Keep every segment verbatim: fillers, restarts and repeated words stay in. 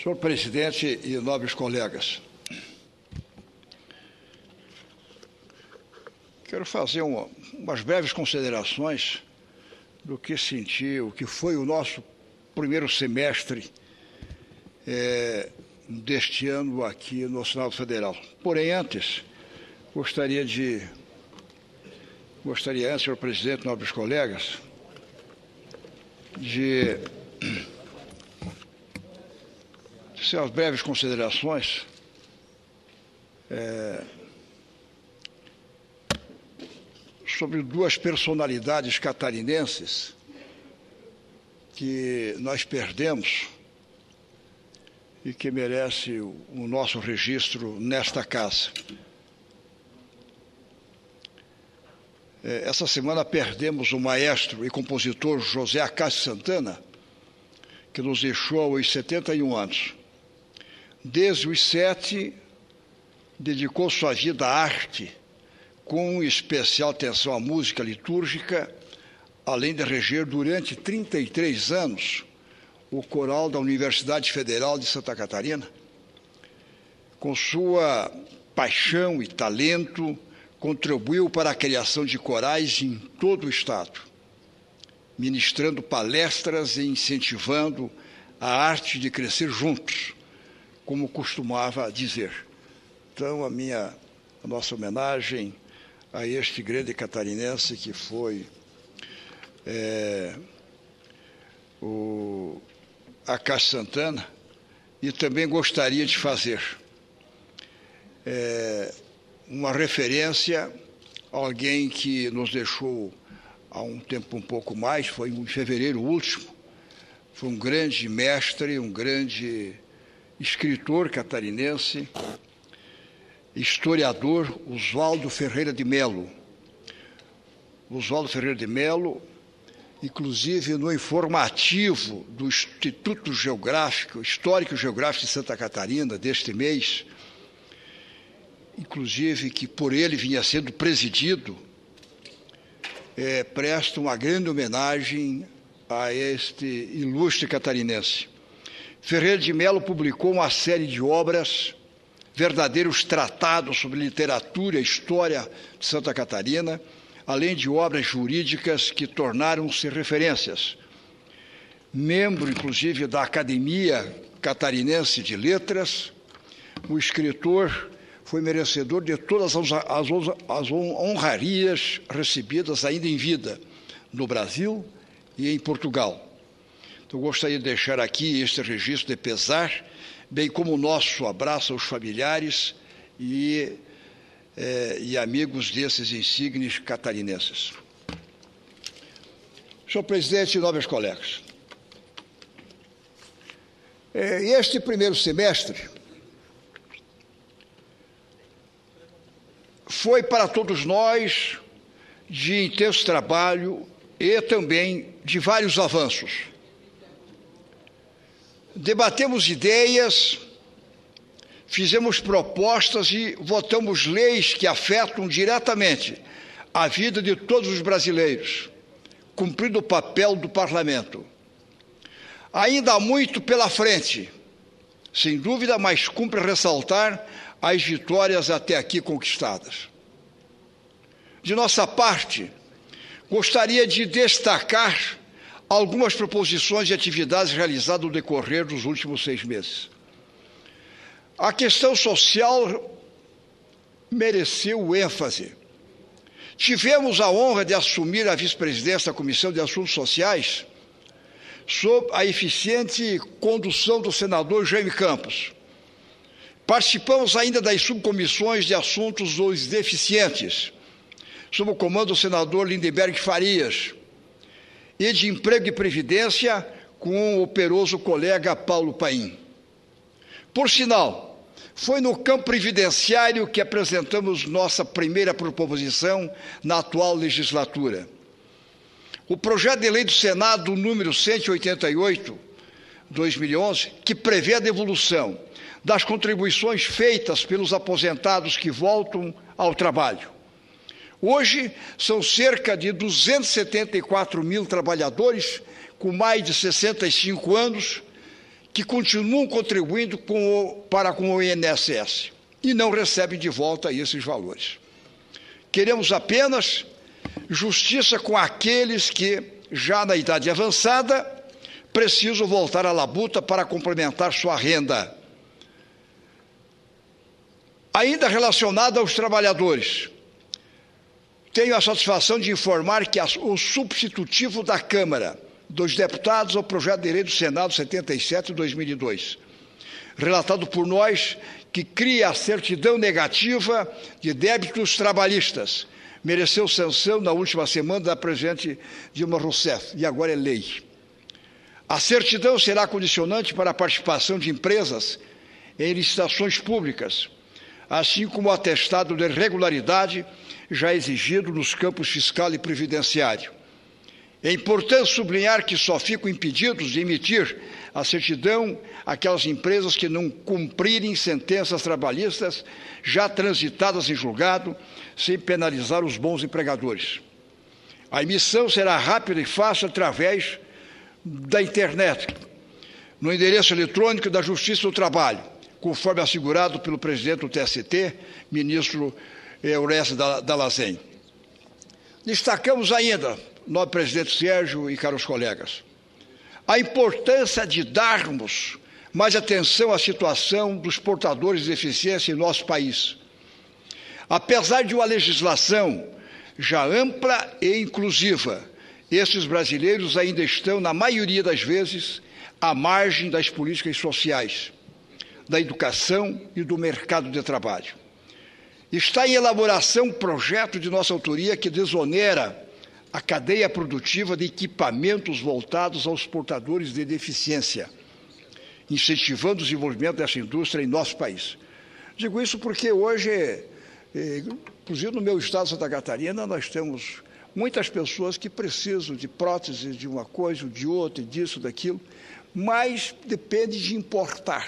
Senhor presidente e nobres colegas, quero fazer uma, umas breves considerações do que senti, o que foi o nosso primeiro semestre é, deste ano aqui no Senado Federal. Porém, antes, gostaria de, gostaria antes, senhor presidente, nobres colegas, de as breves considerações é, sobre duas personalidades catarinenses que nós perdemos e que merece o, o nosso registro nesta casa. É, essa semana perdemos o maestro e compositor José Acácio Santana, que nos deixou aos setenta e um anos. Desde os sete, dedicou sua vida à arte, com especial atenção à música litúrgica, além de reger durante trinta e três anos o coral da Universidade Federal de Santa Catarina. Com sua paixão e talento, contribuiu para a criação de corais em todo o Estado, ministrando palestras e incentivando a arte de crescer juntos, como costumava dizer. Então, a minha, a nossa homenagem a este grande catarinense que foi é, o Acácio Santana, e também gostaria de fazer é, uma referência a alguém que nos deixou há um tempo um pouco mais, foi em fevereiro último, foi um grande mestre, um grande escritor catarinense, historiador, Oswaldo Ferreira de Melo. Oswaldo Ferreira de Melo, inclusive no informativo do Instituto Geográfico, Histórico e Geográfico de Santa Catarina, deste mês, inclusive que por ele vinha sendo presidido, é, presta uma grande homenagem a este ilustre catarinense. Ferreira de Melo publicou uma série de obras, verdadeiros tratados sobre literatura e história de Santa Catarina, além de obras jurídicas que tornaram-se referências. Membro, inclusive, da Academia Catarinense de Letras, o escritor foi merecedor de todas as, as, as honrarias recebidas ainda em vida no Brasil e em Portugal. Então, gostaria de deixar aqui este registro de pesar, bem como o nosso abraço aos familiares e, eh, e amigos desses insígnes catarinenses. Senhor presidente e nobres colegas, eh, este primeiro semestre foi para todos nós de intenso trabalho e também de vários avanços. Debatemos ideias, fizemos propostas e votamos leis que afetam diretamente a vida de todos os brasileiros, cumprindo o papel do parlamento. Ainda há muito pela frente, sem dúvida, mas cumpre ressaltar as vitórias até aqui conquistadas. De nossa parte, gostaria de destacar algumas proposições e atividades realizadas no decorrer dos últimos seis meses. A questão social mereceu ênfase. Tivemos a honra de assumir a vice-presidência da Comissão de Assuntos Sociais sob a eficiente condução do senador Jaime Campos. Participamos ainda das subcomissões de assuntos dos deficientes, sob o comando do senador Lindenberg Farias, e de Emprego e Previdência, com o operoso colega Paulo Paim. Por sinal, foi no campo previdenciário que apresentamos nossa primeira proposição na atual legislatura. O projeto de lei do Senado, número cento e oitenta e oito, dois mil e onze, que prevê a devolução das contribuições feitas pelos aposentados que voltam ao trabalho. Hoje, são cerca de duzentos e setenta e quatro mil trabalhadores com mais de sessenta e cinco anos que continuam contribuindo com o, para com o I N S S e não recebem de volta esses valores. Queremos apenas justiça com aqueles que, já na idade avançada, precisam voltar à labuta para complementar sua renda. Ainda relacionado aos trabalhadores, tenho a satisfação de informar que o substitutivo da Câmara dos Deputados ao projeto de lei do Senado setenta e sete de dois mil e dois, relatado por nós, que cria a certidão negativa de débitos trabalhistas, mereceu sanção na última semana da presidente Dilma Rousseff, e agora é lei. A certidão será condicionante para a participação de empresas em licitações públicas, assim como o atestado de regularidade já exigido nos campos fiscal e previdenciário. É importante sublinhar que só ficam impedidos de emitir a certidão aquelas empresas que não cumprirem sentenças trabalhistas já transitadas em julgado, sem penalizar os bons empregadores. A emissão será rápida e fácil através da internet, no endereço eletrônico da Justiça do Trabalho, conforme assegurado pelo presidente do T S T, ministro Eurésio Dalazen. Destacamos ainda, nobre presidente Sérgio e caros colegas, a importância de darmos mais atenção à situação dos portadores de deficiência em nosso país. Apesar de uma legislação já ampla e inclusiva, esses brasileiros ainda estão, na maioria das vezes, à margem das políticas sociais, da educação e do mercado de trabalho. Está em elaboração um projeto de nossa autoria que desonera a cadeia produtiva de equipamentos voltados aos portadores de deficiência, incentivando o desenvolvimento dessa indústria em nosso país. Digo isso porque hoje, inclusive no meu estado de Santa Catarina, nós temos muitas pessoas que precisam de prótese de uma coisa, de outra, disso, daquilo, mas depende de importar.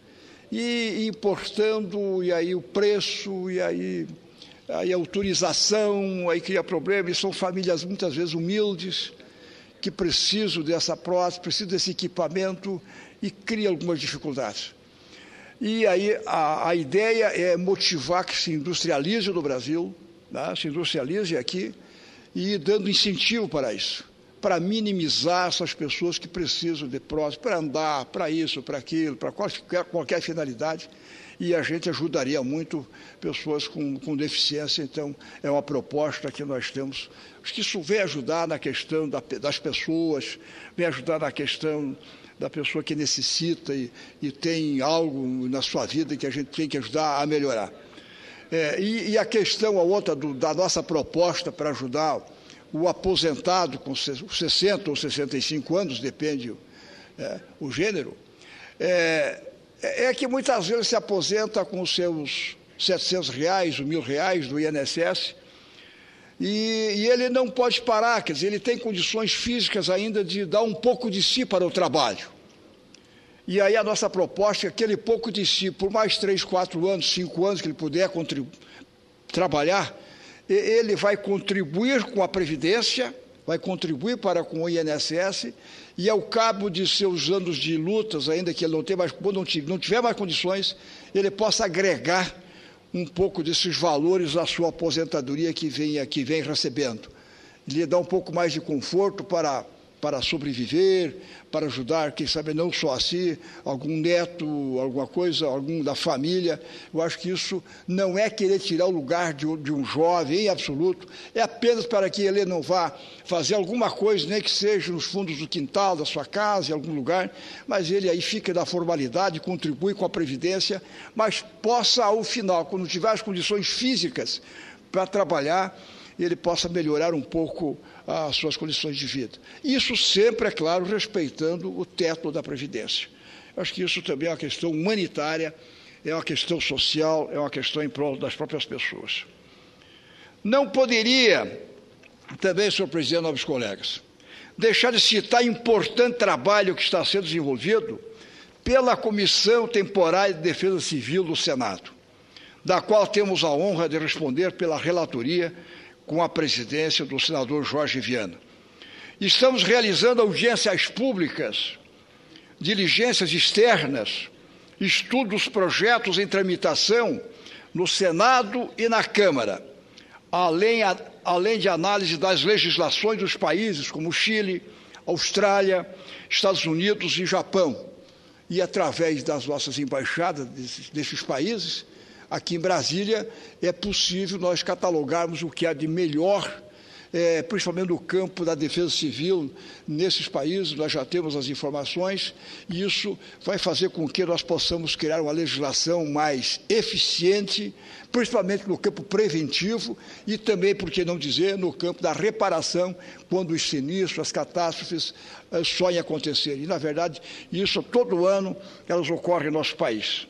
E importando, e aí o preço, e aí, aí a autorização, aí cria problema, e são famílias muitas vezes humildes, que precisam dessa prótese, precisam desse equipamento, e cria algumas dificuldades. E aí a, a ideia é motivar que se industrialize no Brasil, né, se industrialize aqui, e dando incentivo para isso, para minimizar essas pessoas que precisam de prótese, para andar, para isso, para aquilo, para qualquer, qualquer finalidade, e a gente ajudaria muito pessoas com, com deficiência. Então, é uma proposta que nós temos. Acho que isso vem ajudar na questão da, das pessoas, vem ajudar na questão da pessoa que necessita e, e tem algo na sua vida que a gente tem que ajudar a melhorar. É, e, e a questão, a outra, do, da nossa proposta para ajudar o aposentado com sessenta ou sessenta e cinco anos, depende é, o gênero, é, é que muitas vezes se aposenta com os seus setecentos reais, ou mil reais do I N S S, e, e ele não pode parar, quer dizer, ele tem condições físicas ainda de dar um pouco de si para o trabalho. E aí a nossa proposta é aquele pouco de si, por mais três, quatro anos, cinco anos que ele puder trabalhar, ele vai contribuir com a Previdência, vai contribuir para com o I N S S, e ao cabo de seus anos de lutas, ainda que ele não tenha mais, quando não tiver mais condições, ele possa agregar um pouco desses valores à sua aposentadoria que vem, que vem recebendo. Lhe dá um pouco mais de conforto para, para sobreviver, para ajudar, quem sabe não só a si, algum neto, alguma coisa, algum da família. Eu acho que isso não é querer tirar o lugar de, de um jovem, em absoluto, é apenas para que ele não vá fazer alguma coisa, nem que seja nos fundos do quintal da sua casa, em algum lugar, mas ele aí fica da formalidade, contribui com a Previdência, mas possa, ao final, quando tiver as condições físicas para trabalhar, ele possa melhorar um pouco as suas condições de vida. Isso sempre, é claro, respeitando o teto da Previdência. Acho que isso também é uma questão humanitária, é uma questão social, é uma questão em prol das próprias pessoas. Não poderia, também, senhor presidente, nobres colegas, deixar de citar o importante trabalho que está sendo desenvolvido pela Comissão Temporária de Defesa Civil do Senado, da qual temos a honra de responder pela relatoria com a presidência do senador Jorge Viana. Estamos realizando audiências públicas diligências externas, estudo dos projetos em tramitação no Senado e na Câmara, além, a, além de análise das legislações dos países como Chile, Austrália, Estados Unidos e Japão. E através das nossas embaixadas desses, desses países, aqui em Brasília, é possível nós catalogarmos o que há de melhor, é, principalmente no campo da defesa civil, nesses países. Nós já temos as informações, e isso vai fazer com que nós possamos criar uma legislação mais eficiente, principalmente no campo preventivo e também, por que não dizer, no campo da reparação, quando os sinistros, as catástrofes uh, sonham acontecer. E, na verdade, isso todo ano elas ocorrem no nosso país.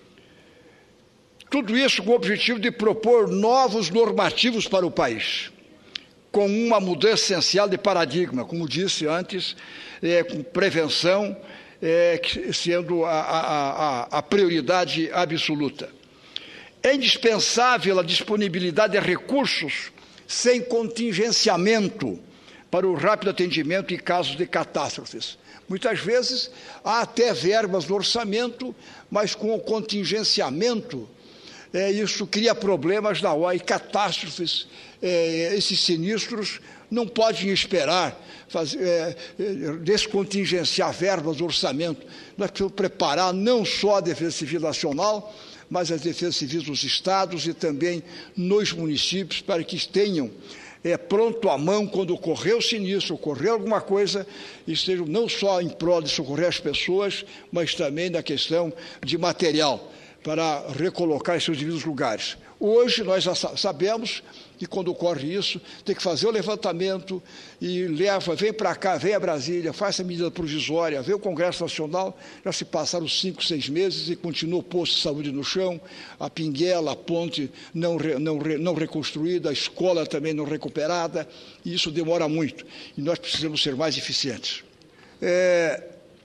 Tudo isso com o objetivo de propor novos normativos para o país, com uma mudança essencial de paradigma, como disse antes, é, com prevenção é, sendo a, a, a, a prioridade absoluta. É indispensável a disponibilidade de recursos sem contingenciamento para o rápido atendimento em casos de catástrofes. Muitas vezes há até verbas no orçamento, mas com o contingenciamento, É, isso cria problemas na hora, e catástrofes, é, esses sinistros não podem esperar, fazer, é, descontingenciar verbas do orçamento. Nós precisamos preparar não só a Defesa Civil Nacional, mas as defesas civis dos estados e também nos municípios, para que tenham é, pronto à mão quando ocorrer o sinistro, ocorrer alguma coisa, estejam não só em prol de socorrer as pessoas, mas também na questão de material, para recolocar em seus devidos lugares. Hoje, nós já sabemos que, quando ocorre isso, tem que fazer o levantamento e leva, vem para cá, vem a Brasília, faz a medida provisória, vê o Congresso Nacional, já se passaram cinco, seis meses e continua o posto de saúde no chão, a pinguela, a ponte não, não, não reconstruída, a escola também não recuperada, e isso demora muito, e nós precisamos ser mais eficientes. É...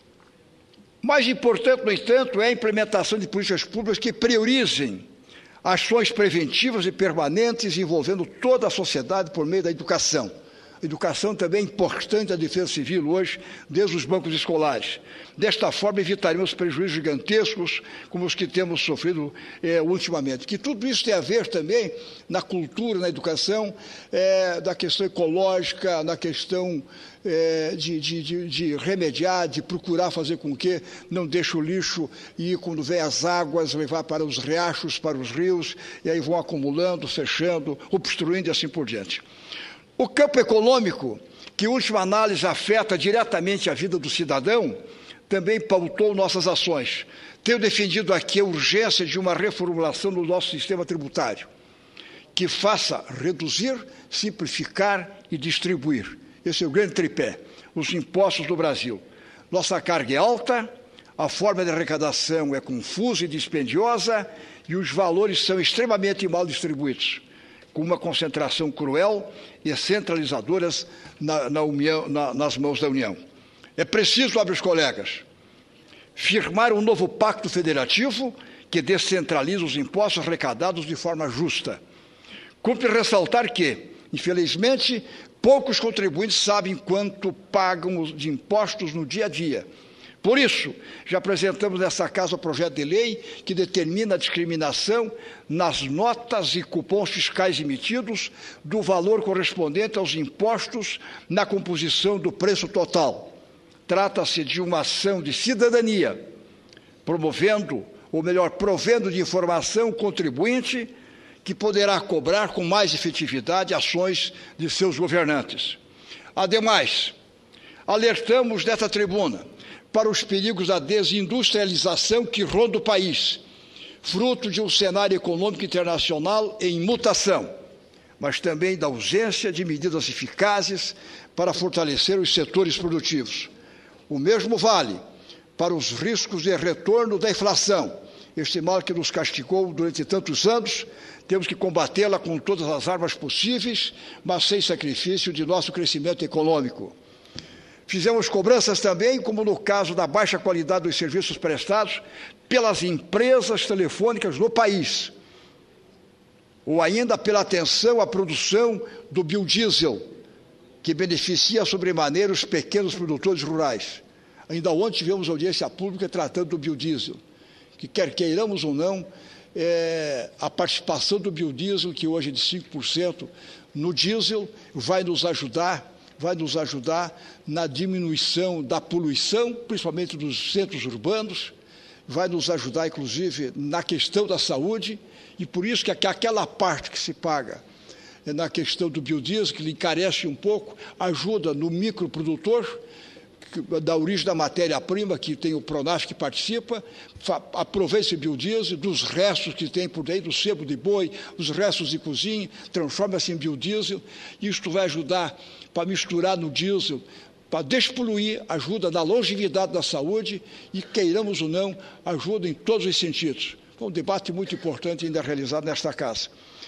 Mais importante, no entanto, é a implementação de políticas públicas que priorizem ações preventivas e permanentes envolvendo toda a sociedade por meio da educação. A educação também é importante à defesa civil hoje, desde os bancos escolares. Desta forma, evitaremos prejuízos gigantescos como os que temos sofrido é, ultimamente. Que tudo isso tem a ver também na cultura, na educação, é, da questão ecológica, na questão é, de, de, de, de remediar, de procurar fazer com que não deixe o lixo ir, quando vem as águas, levar para os riachos, para os rios, e aí vão acumulando, fechando, obstruindo e assim por diante. O campo econômico, que, em última análise, afeta diretamente a vida do cidadão, também pautou nossas ações. Tenho defendido aqui a urgência de uma reformulação do nosso sistema tributário, que faça reduzir, simplificar e distribuir. Esse é o grande tripé, os impostos do Brasil. Nossa carga é alta, a forma de arrecadação é confusa e dispendiosa, e os valores são extremamente mal distribuídos, com uma concentração cruel e centralizadoras na, na União, na, nas mãos da União. É preciso, nobres colegas, firmar um novo pacto federativo que descentraliza os impostos arrecadados de forma justa. Cumpre ressaltar que, infelizmente, poucos contribuintes sabem quanto pagam de impostos no dia a dia. Por isso, já apresentamos nessa casa o projeto de lei que determina a discriminação nas notas e cupons fiscais emitidos do valor correspondente aos impostos na composição do preço total. Trata-se de uma ação de cidadania, promovendo, ou melhor, provendo de informação o contribuinte, que poderá cobrar com mais efetividade ações de seus governantes. Ademais, alertamos nesta tribuna para os perigos da desindustrialização que ronda o país, fruto de um cenário econômico internacional em mutação, mas também da ausência de medidas eficazes para fortalecer os setores produtivos. O mesmo vale para os riscos de retorno da inflação, este mal que nos castigou durante tantos anos. Temos que combatê-la com todas as armas possíveis, mas sem sacrifício de nosso crescimento econômico. Fizemos cobranças também, como no caso da baixa qualidade dos serviços prestados pelas empresas telefônicas no país, ou ainda pela atenção à produção do biodiesel, que beneficia sobremaneira os pequenos produtores rurais. Ainda ontem tivemos audiência pública tratando do biodiesel, que quer queiramos ou não, é, a participação do biodiesel, que hoje é de cinco por cento no diesel, vai nos ajudar, vai nos ajudar na diminuição da poluição, principalmente dos centros urbanos, vai nos ajudar, inclusive, na questão da saúde, e por isso que aquela parte que se paga na questão do biodiesel, que lhe encarece um pouco, ajuda no microprodutor, da origem da matéria-prima, que tem o Pronaf que participa, aproveita esse biodiesel, dos restos que tem por aí, do sebo de boi, os restos de cozinha, transforma-se em biodiesel, e isto vai ajudar para misturar no diesel, para despoluir, ajuda na longevidade da saúde e, queiramos ou não, ajuda em todos os sentidos. Foi um debate muito importante ainda realizado nesta casa.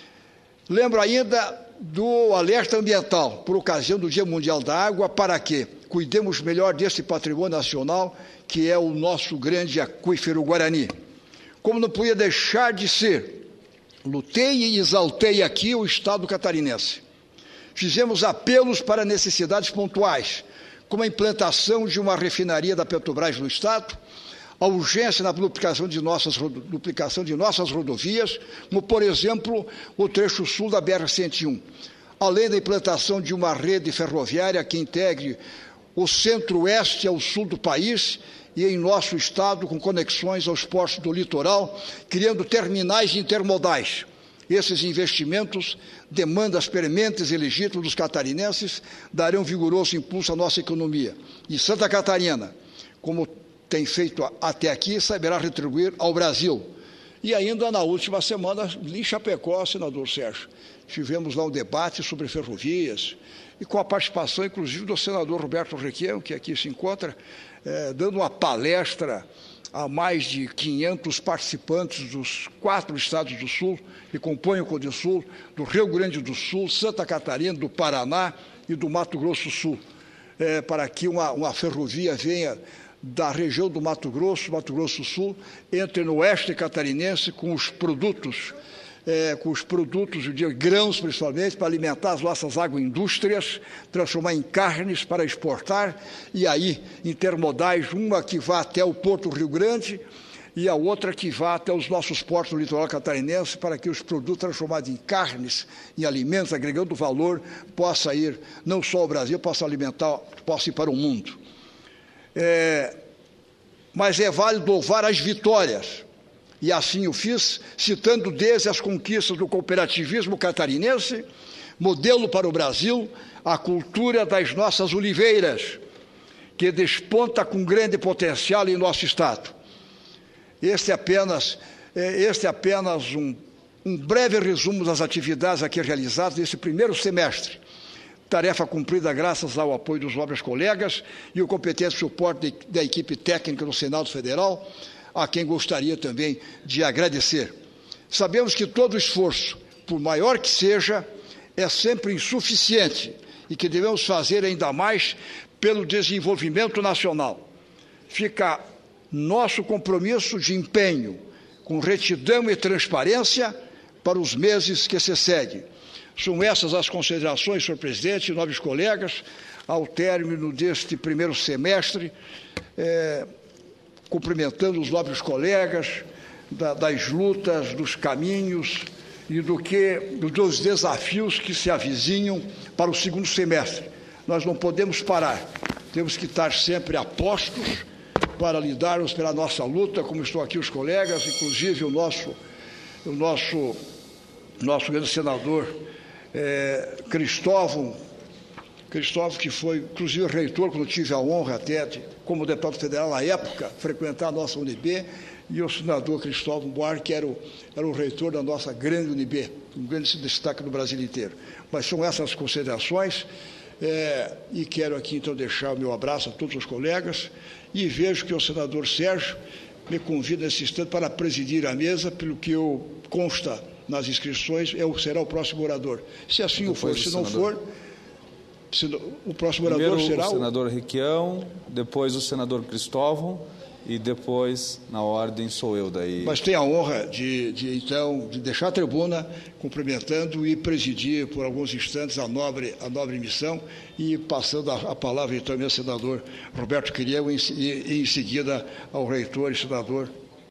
Lembro ainda do alerta ambiental, por ocasião do Dia Mundial da Água, para que cuidemos melhor desse patrimônio nacional, que é o nosso grande aquífero Guarani. Como não podia deixar de ser, lutei e exaltei aqui o Estado catarinense. Fizemos apelos para necessidades pontuais, como a implantação de uma refinaria da Petrobras no Estado, a urgência na duplicação de nossas, duplicação de nossas rodovias, como, por exemplo, o trecho sul da B R cento e um, além da implantação de uma rede ferroviária que integre o centro-oeste ao sul do país e em nosso estado com conexões aos portos do litoral, criando terminais intermodais. Esses investimentos, demandas prementes e legítimas dos catarinenses, darão vigoroso impulso à nossa economia. E Santa Catarina, como tem feito até aqui, saberá retribuir ao Brasil. E ainda na última semana, em Chapecó, senador Sérgio, tivemos lá um debate sobre ferrovias, e com a participação, inclusive, do senador Roberto Requião, que aqui se encontra, eh, dando uma palestra a mais de quinhentos participantes dos quatro estados do Sul, que compõem o Codisul, do Rio Grande do Sul, Santa Catarina, do Paraná e do Mato Grosso do Sul, eh, para que uma, uma ferrovia venha da região do Mato Grosso, Mato Grosso do Sul, entre no oeste catarinense com os produtos, é, com os produtos de grãos, principalmente, para alimentar as nossas agroindústrias, transformar em carnes para exportar, e aí intermodais, uma que vá até o Porto Rio Grande e a outra que vá até os nossos portos do litoral catarinense, para que os produtos transformados em carnes, em alimentos, agregando valor, possa ir não só ao Brasil, possa alimentar, possa ir para o mundo. É, mas é válido louvar as vitórias, e assim o fiz, citando desde as conquistas do cooperativismo catarinense, modelo para o Brasil, a cultura das nossas oliveiras, que desponta com grande potencial em nosso estado. Este é apenas, este é apenas um, um breve resumo das atividades aqui realizadas nesse primeiro semestre. Tarefa cumprida graças ao apoio dos nobres colegas e o competente suporte da equipe técnica do Senado Federal, a quem gostaria também de agradecer. Sabemos que todo esforço, por maior que seja, é sempre insuficiente e que devemos fazer ainda mais pelo desenvolvimento nacional. Fica nosso compromisso de empenho, com retidão e transparência, para os meses que se seguem. São essas as considerações, senhor presidente e nobres colegas, ao término deste primeiro semestre, é, cumprimentando os nobres colegas da, das lutas, dos caminhos e do que, dos desafios que se avizinham para o segundo semestre. Nós não podemos parar, temos que estar sempre a postos para lidarmos pela nossa luta, como estão aqui os colegas, inclusive o nosso, o nosso, nosso grande senador, É, Cristóvão, Cristóvão, que foi, inclusive, reitor, quando tive a honra até, de, como deputado federal na época, frequentar a nossa U N B, e o senador Cristóvão Buarque, que era o, era o reitor da nossa grande U N B, um grande destaque no Brasil inteiro. Mas são essas as considerações, é, e quero aqui, então, deixar o meu abraço a todos os colegas, e vejo que o senador Sérgio me convida nesse instante para presidir a mesa, pelo que eu consta nas inscrições, eu, será o próximo orador. Se assim o for, se não for, se, o próximo orador Primeiro, será o senador Requião, depois o senador Cristóvão e depois, na ordem, sou eu daí. Mas tem a honra de, de então, de deixar a tribuna cumprimentando e presidir por alguns instantes a nobre, a nobre missão e passando a, a palavra então ao meu senador Roberto Quiriel e, e em seguida ao reitor e senador